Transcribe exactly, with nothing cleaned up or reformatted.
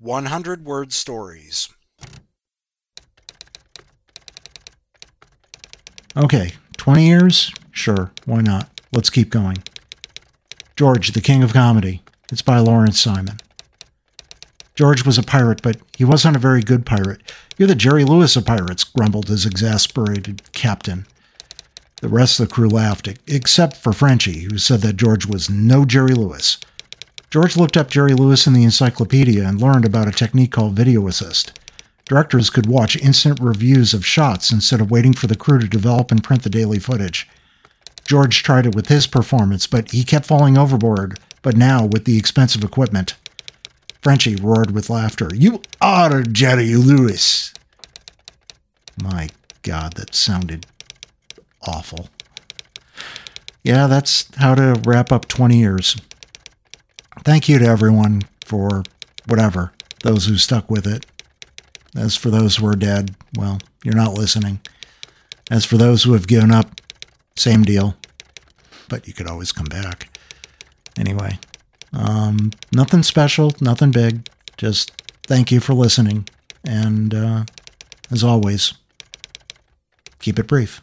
one hundred word stories. Okay, twenty years? Sure, why not? Let's keep going. George, the King of Comedy. It's by Lawrence Simon. George was a pirate, but he wasn't a very good pirate. You're the Jerry Lewis of pirates, grumbled his exasperated captain. The rest of the crew laughed, except for Frenchie, who said that George was no Jerry Lewis. George looked up Jerry Lewis in the encyclopedia and learned about a technique called video assist. Directors could watch instant reviews of shots instead of waiting for the crew to develop and print the daily footage. George tried it with his performance, but he kept falling overboard, but now with the expensive equipment. Frenchie roared with laughter. You are Jerry Lewis. My God, that sounded awful. Yeah, that's how to wrap up twenty years. Thank you to everyone for whatever, those who stuck with it. As for those who are dead, well, you're not listening. As for those who have given up, same deal. But you could always come back. Anyway, um, nothing special, nothing big. Just thank you for listening. And uh, as always, keep it brief.